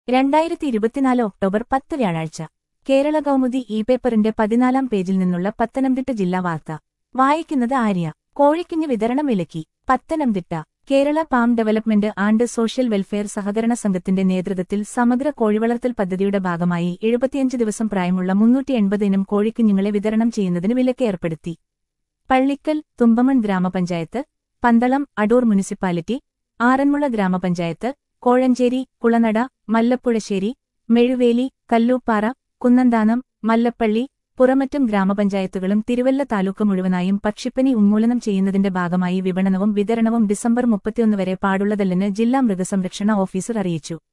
2024 October 10 വ്യാഴാഴ്ച കേരള കൗമുദി പേപ്പറിന്റെ 14-ാം പേജിൽ നിന്നുള്ള പത്തനംതിട്ട ജില്ലാ വാർത്ത വായിക്കുന്നത് ആര്യ. കോഴിക്കുഞ്ഞ് വിതരണം വിലക്കി. Pathanamthitta Kerala palm development and social welfare സഹകരണ സംഘത്തിന്റെ നേതൃത്വത്തിൽ സമഗ്ര കോഴിവളർത്തൽ പദ്ധതിയുടെ ഭാഗമായി 75 ദിവസം പ്രായമുള്ള 380 ഇനം കോഴിക്കുഞ്ഞുങ്ങളെ വിതരണം ചെയ്യുന്നതിന് വിലക്ക് ഏർപ്പെടുത്തി. പള്ളിക്കൽ, തുമ്പമൺ ഗ്രാമപഞ്ചായത്ത്, പന്തളം, അടൂർ മുനിസിപ്പാലിറ്റി, ആറന്മുള ഗ്രാമപഞ്ചായത്ത്, കോഴഞ്ചേരി, കുളനട, മല്ലപ്പുഴശ്ശേരി, മെഴുവേലി, കല്ലൂപ്പാറ, കുന്നന്താനം, മല്ലപ്പള്ളി, പുറമറ്റം ഗ്രാമപഞ്ചായത്തുകളും തിരുവല്ല താലൂക്ക് മുഴുവനായും പക്ഷിപ്പനി ഉന്മൂലനം ചെയ്യുന്നതിന്റെ ഭാഗമായി വിപണനവും വിതരണവും ഡിസംബർ 31 വരെ പാടുള്ളതല്ലെന്ന് ജില്ലാ മൃഗസംരക്ഷണ ഓഫീസർ അറിയിച്ചു.